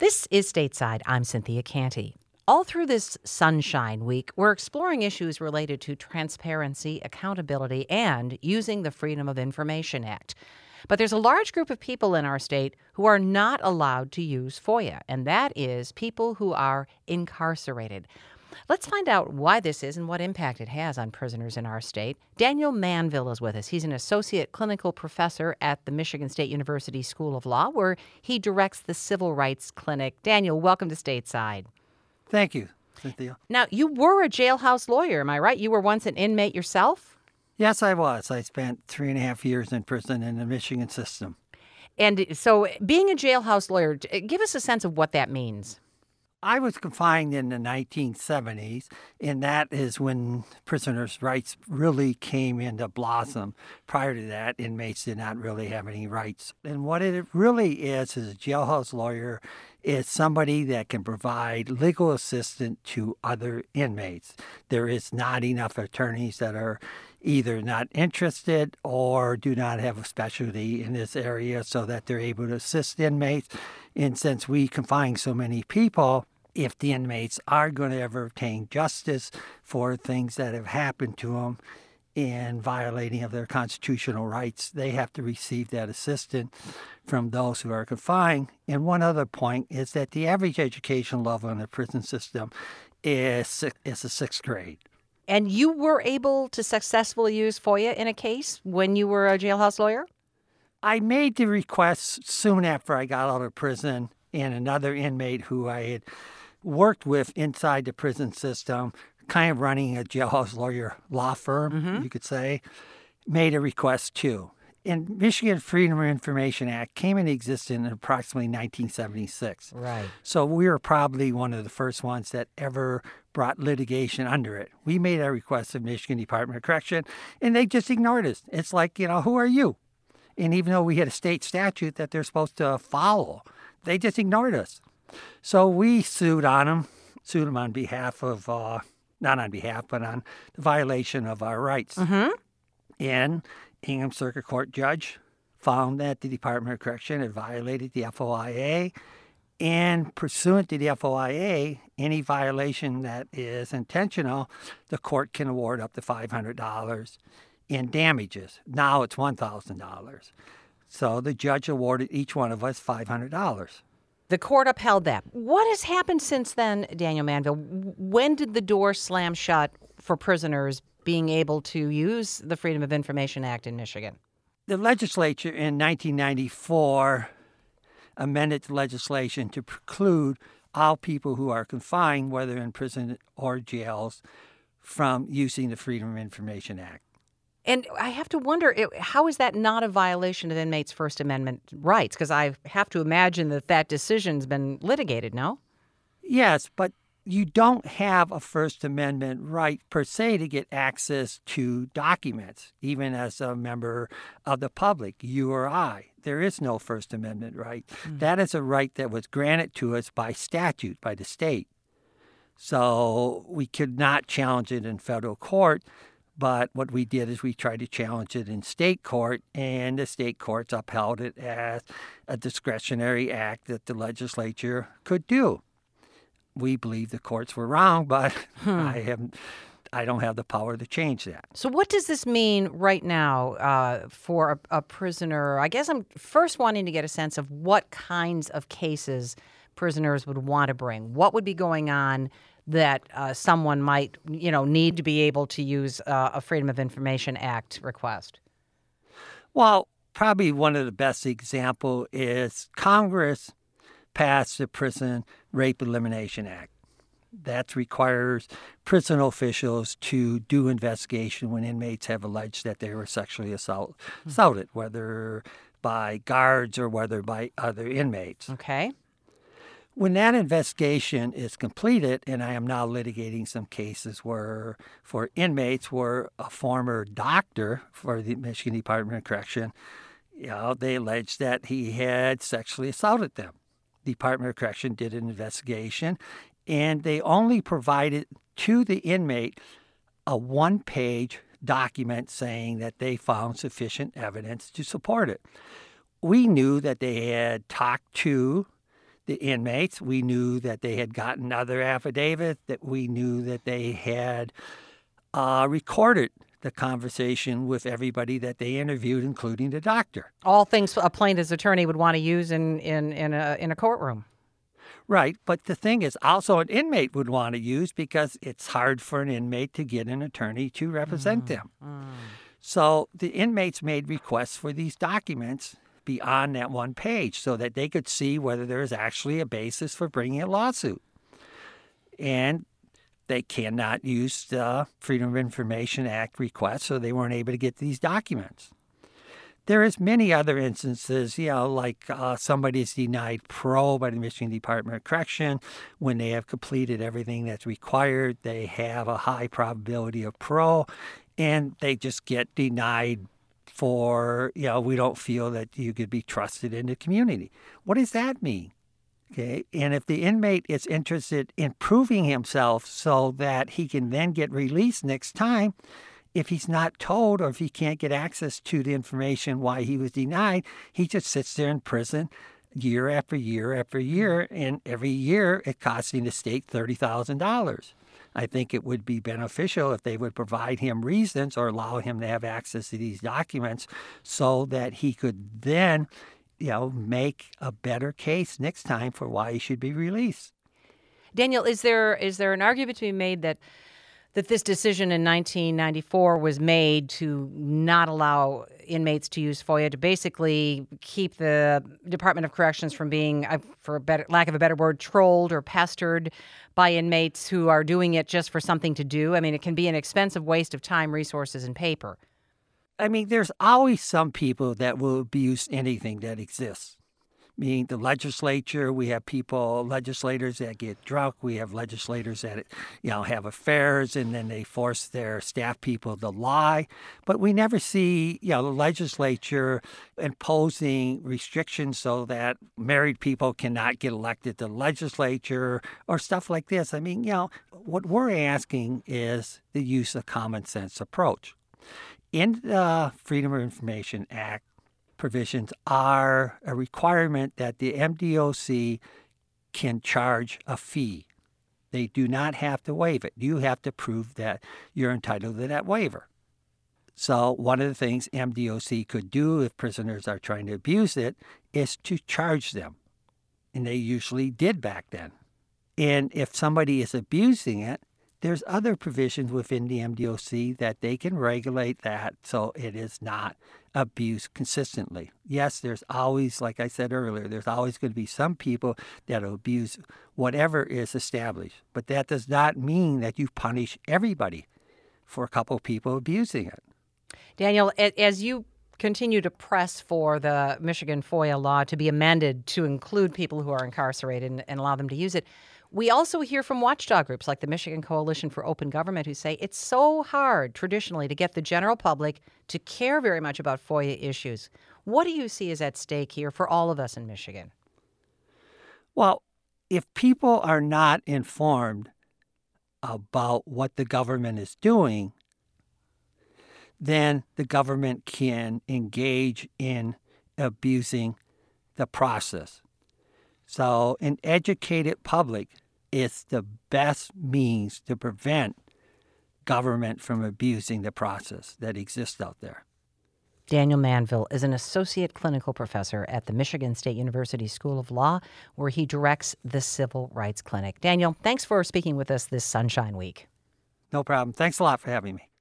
This is Stateside. I'm Cynthia Canty. All through this Sunshine Week, we're exploring issues related to transparency, accountability, and using the Freedom of Information Act. But there's a large group of people in our state who are not allowed to use FOIA, and that is people who are incarcerated. Let's find out why this is and what impact it has on prisoners in our state. Daniel Manville is with us. He's an associate clinical professor at the Michigan State University School of Law, where he directs the Civil Rights Clinic. Daniel, welcome to Stateside. Thank you, Cynthia. Now, you were a jailhouse lawyer, am I right? You were once an inmate yourself? Yes, I was. I spent 3.5 years in prison in the Michigan system. And so being a jailhouse lawyer, give us a sense of what that means. I was confined in the 1970s, and that is when prisoners' rights really came into blossom. Prior to that, inmates did not really have any rights. And what it really is a jailhouse lawyer is somebody that can provide legal assistance to other inmates. There is not enough attorneys that are either not interested or do not have a specialty in this area so that they're able to assist inmates. And since we confine so many people, if the inmates are going to ever obtain justice for things that have happened to them in violating of their constitutional rights, they have to receive that assistance from those who are confined. And one other point is that the average education level in the prison system is a sixth grade. And you were able to successfully use FOIA in a case when you were a jailhouse lawyer? I made the request soon after I got out of prison, and another inmate who I had worked with inside the prison system, kind of running a jailhouse lawyer law firm, you could say, made a request too. And Michigan Freedom of Information Act came into existence in approximately 1976. Right. So we were probably one of the first ones that ever brought litigation under it. We made a request to Michigan Department of Correction, and they just ignored us. It's like, who are you? And even though we had a state statute that they're supposed to follow, they just ignored us. So we sued them on behalf of, not on behalf, but on the violation of our rights. And Ingham Circuit Court judge found that the Department of Correction had violated the FOIA, and pursuant to the FOIA, any violation that is intentional, the court can award up to $500 in damages. Now it's $1,000. So the judge awarded each one of us $500. The court upheld that. What has happened since then, Daniel Manville? When did the door slam shut for prisoners being able to use the Freedom of Information Act in Michigan? The legislature in 1994 amended the legislation to preclude all people who are confined, whether in prison or jails, from using the Freedom of Information Act. And I have to wonder, how is that not a violation of inmates' First Amendment rights? Because I have to imagine that decision's been litigated, no? Yes, but you don't have a First Amendment right per se to get access to documents, even as a member of the public, you or I. There is no First Amendment right. That is a right that was granted to us by statute, by the state. So we could not challenge it in federal court. But what we did is we tried to challenge it in state court, and the state courts upheld it as a discretionary act that the legislature could do. We believe the courts were wrong, but I don't have the power to change that. So what does this mean right now for a prisoner? I guess I'm first wanting to get a sense of what kinds of cases prisoners would want to bring. What would be going on that someone might, need to be able to use a Freedom of Information Act request? Well, probably one of the best examples is Congress passed the Prison Rape Elimination Act. That requires prison officials to do investigation when inmates have alleged that they were sexually assaulted, whether by guards or whether by other inmates. Okay. When that investigation is completed, and I am now litigating some cases for inmates where a former doctor for the Michigan Department of Correction, they alleged that he had sexually assaulted them. The Department of Correction did an investigation, and they only provided to the inmate a one-page document saying that they found sufficient evidence to support it. We knew that they had talked to The inmates, we knew that they had gotten other affidavits, that we knew that they had recorded the conversation with everybody that they interviewed, including the doctor. All things a plaintiff's attorney would want to use in a courtroom. Right, but the thing is also an inmate would want to use because it's hard for an inmate to get an attorney to represent them. So the inmates made requests for these documents beyond that one page so that they could see whether there is actually a basis for bringing a lawsuit. And they cannot use the Freedom of Information Act request, so they weren't able to get these documents. There is many other instances, like somebody is denied parole by the Michigan Department of Correction. When they have completed everything that's required, they have a high probability of parole, and they just get denied for, we don't feel that you could be trusted in the community. What does that mean? Okay, and if the inmate is interested in proving himself so that he can then get released next time, if he's not told or if he can't get access to the information why he was denied, he just sits there in prison year after year after year, and every year it costing the state $30,000. I think it would be beneficial if they would provide him reasons or allow him to have access to these documents so that he could then make a better case next time for why he should be released. Daniel, is there an argument to be made that this decision in 1994 was made to not allow inmates to use FOIA, to basically keep the Department of Corrections from being, for lack of a better word, trolled or pestered by inmates who are doing it just for something to do? I mean, it can be an expensive waste of time, resources, and paper. I mean, there's always some people that will abuse anything that exists. Meaning the legislature, we have legislators that get drunk. We have legislators that, have affairs, and then they force their staff people to lie. But we never see, the legislature imposing restrictions so that married people cannot get elected to the legislature or stuff like this. I mean, what we're asking is the use of common sense approach. In the Freedom of Information Act, provisions are a requirement that the MDOC can charge a fee. They do not have to waive it. You have to prove that you're entitled to that waiver. So one of the things MDOC could do if prisoners are trying to abuse it is to charge them. And they usually did back then. And if somebody is abusing it, there's other provisions within the MDOC that they can regulate that so it is not abused consistently. Yes, there's always, like I said earlier, there's always going to be some people that will abuse whatever is established. But that does not mean that you punish everybody for a couple of people abusing it. Daniel, as you continue to press for the Michigan FOIA law to be amended to include people who are incarcerated and allow them to use it, we also hear from watchdog groups like the Michigan Coalition for Open Government who say it's so hard traditionally to get the general public to care very much about FOIA issues. What do you see is at stake here for all of us in Michigan? Well, if people are not informed about what the government is doing, then the government can engage in abusing the process. So an educated public is the best means to prevent government from abusing the process that exists out there. Daniel Manville is an associate clinical professor at the Michigan State University School of Law, where he directs the Civil Rights Clinic. Daniel, thanks for speaking with us this Sunshine Week. No problem. Thanks a lot for having me.